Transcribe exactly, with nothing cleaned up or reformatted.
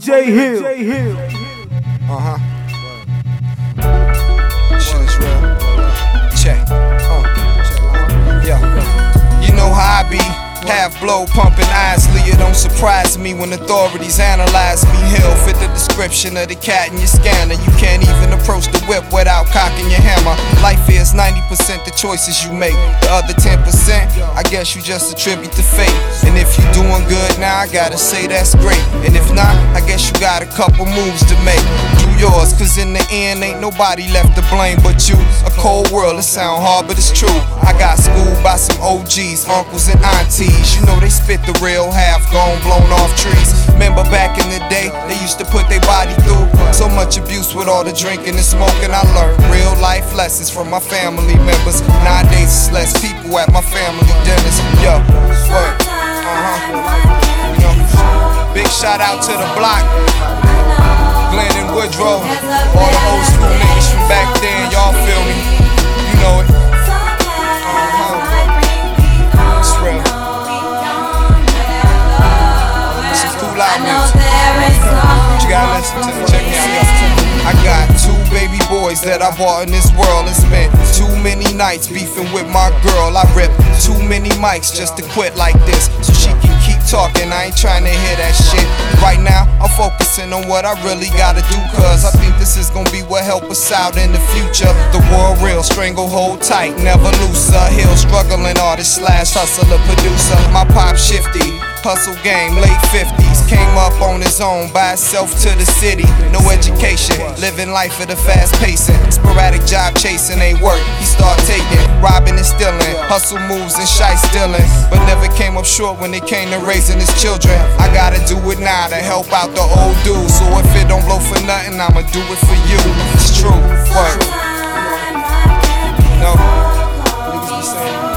J Hill. Uh huh. Shit is real. Check. Uh. Yeah. You know how I be. Half blow, pumping Isley. It don't surprise me when authorities analyze me. Hell fit the description of the cat in your scanner. You can't even approach the whip without cocking your hammer. Life is ninety percent the choices you make. The other ten percent, I guess you just attribute to fate. And if you doing good now, I gotta say that's great. And if not, I guess you got a couple moves to make. Do yours, cause in the end ain't nobody left to blame but you. A cold world, it sound hard but it's true. I got schooled by some O Gs, uncles and aunties. You know they spit the real, half gone, blown off trees. Remember back in the day, they used to put their body through so much abuse with all the drinking and smoking. I learned real life lessons from my family members. Nowadays it's less people at my family dinners. Yo, what? Uh-huh. You know, big shout out to the block, Glenn and Woodrow, all the old school niggas from back then. Y'all feel me? You know it. You gotta listen to the check me out. I got two baby boys that I bought in this world and spent too many nights beefing with my girl. I rip too many mics just to quit like this, so she can keep talking. I ain't trying to hear that shit. Right now, I'm focusing on what I really gotta do, cause I think this is gonna be what help us out in the future. The world real, strangle, hold tight, never looser. Hill struggling artist slash hustler producer. My pop shifty, hustle game, late fifties. Came up on his own, by himself to the city. No education, living life at a fast pacing. Sporadic job chasing ain't work, he start taking. Robbing and stealing, hustle moves and shite stealing. But never came up short when it came to raising his children. I gotta do it now to help out the old dudes. So if it don't blow for nothing, I'ma do it for you. It's true, word. No, niggas be saying